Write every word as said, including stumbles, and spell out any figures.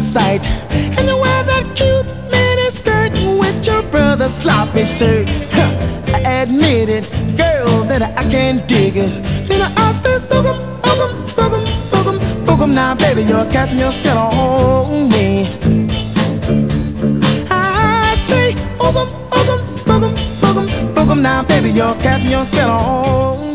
sight. And you wear that cute mini skirt with your brother's sloppy shirt. Huh, I admit it, girl, that I can't dig it. Then I say, boogum, boogum, boogum, boogum, boogum. Now, baby, you're casting your spell on me. I say, boogum, boogum, boogum, boogum, boogum. Now, baby, you're casting your spell on me.